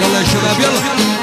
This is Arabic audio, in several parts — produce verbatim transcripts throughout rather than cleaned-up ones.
يلا يا شباب يلا.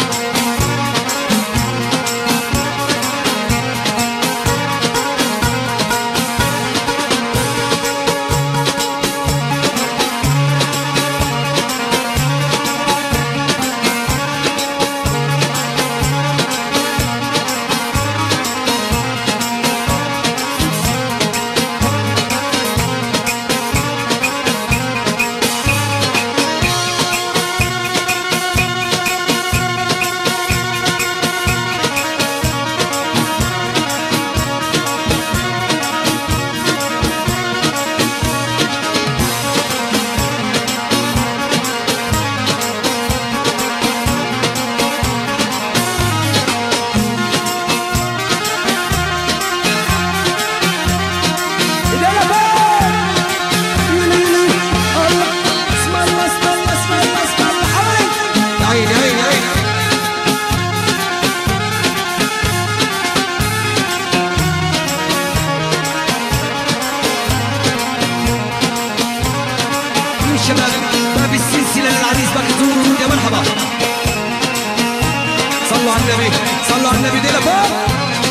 باب السلسلة للعريس بكتور يا مرحبا. صلوا على النبي صلوا على النبي ديلا فوق.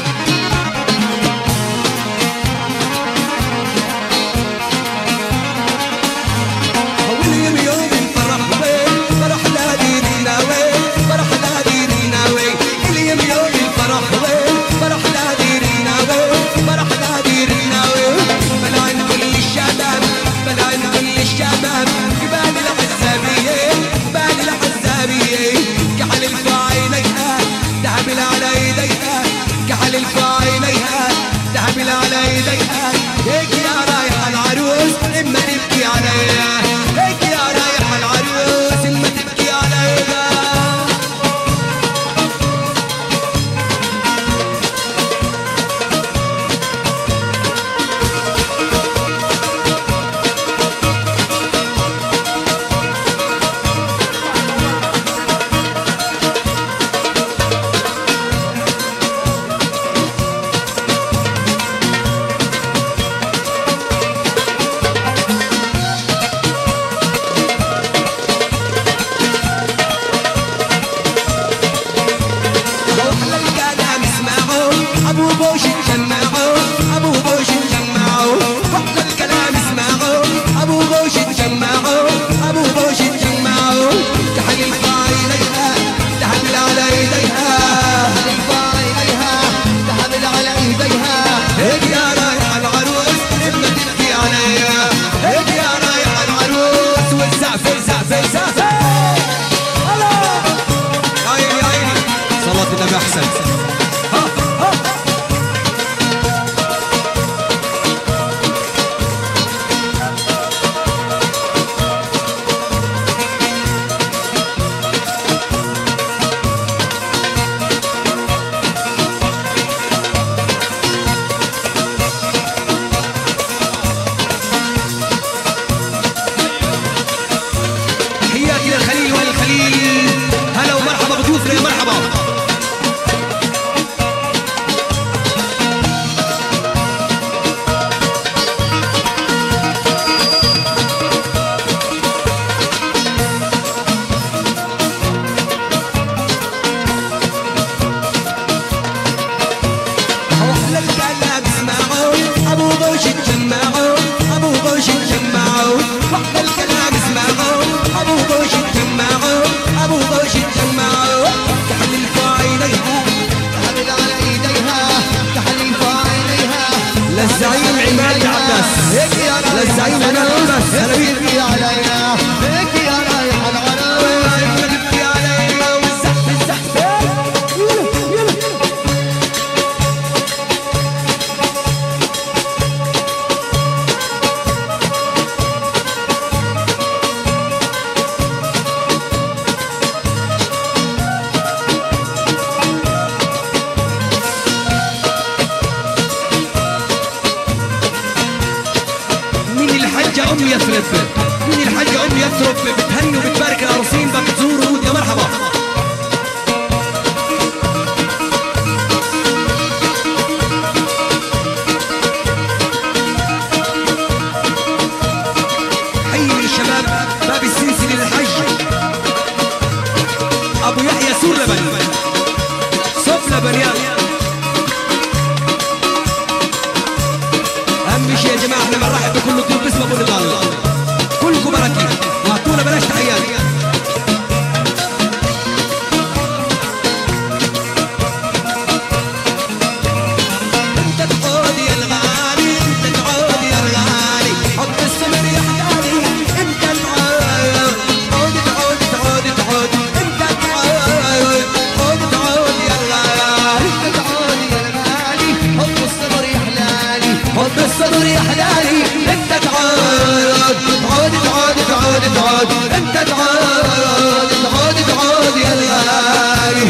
للزعيم عماد عباس للزعيم انا البس انا بيبكي عليا بيبكي يا رايح العرايس بيبكي عليا والزحف الزحف الحاجة أم يثرب من الحاجة أم يثرب بتهني وبتبارك العروسين بتزوروا يا مرحبا. حي من الشباب باب السلسلة للحج. ابو يحيى سور لبن صف لبن يلا. اهم شيء يا جماعه احنا بنرحب بكل الضيوف باسم ابو نضال، كلكم بركه واعطونا بلاش تحيات. الصبر يا حلالي انت تعود تعود تعود تعود تعود انت تعود تعود تعود يا الغالي.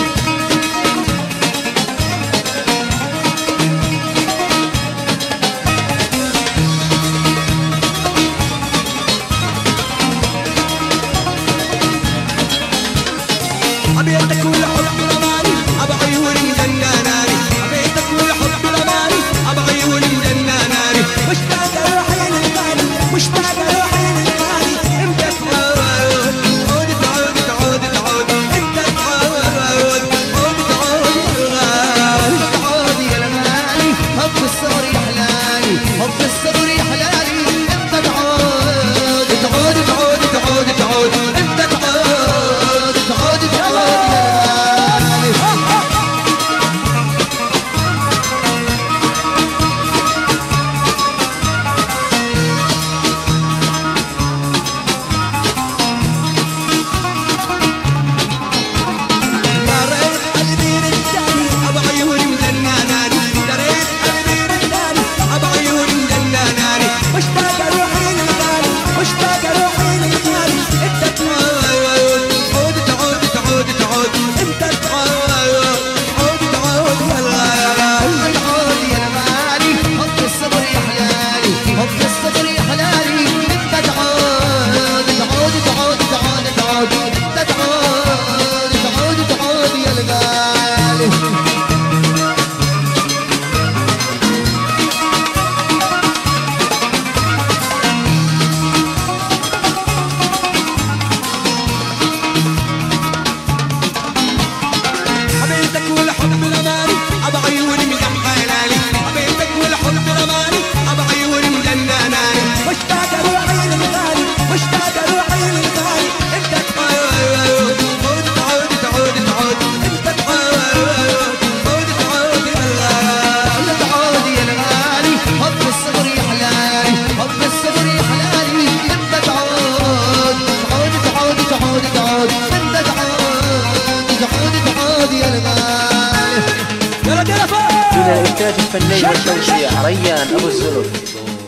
حبيتك والحب رماني ابو عيوني مجنناني، حبيتك والحب رماني ابو عيوني مجنناني، مشتاق روحي للغالي مشتاق روحي للغالي انت تعود تعود تعود تعود تعود انت تعود تعود تعود الغالي تعود يا الغالي. حب الصبر يا حلالي حب الصبر يا حلالي انت تعود تعود تعود تعود تعود انت تعود تعود تعود يا الغالي. دريت قلبي رداني ابو عيوني مجنناني، دريت قلبي رداني ابو عيوني مجنناني، مشتاق روحي للغالي مشتاق روحي للغالي انت تعود تعود تعود تعود تعود انت تعود تعود تعود يا الغالي. تعود يا الغالي حب الصبر يا حلالي حب الصبر يا حلالي انت تعود تعود تعود تعود تعود انت تعود تعود تعود يا الغالي. حبيتك والحب رماني ابو عيوني مجنناني، حبيتك والحب رماني ابو عيوني مجنناني، مشتاق روحي للغالي مشتاق روحي للغالي انت تعود تعود تعود تعود تعود انت تعود تعود تعود يا الغالي. تعود يا الغالي حب الصبر يا حلالي حب الصبر يا حلالي انت تعود تعود تعود تعود تعود انت تعود تعود تعود يا الغالي. يلا تلفون إلى إنتاج الفني والتوزيع ريان أبو الزلف.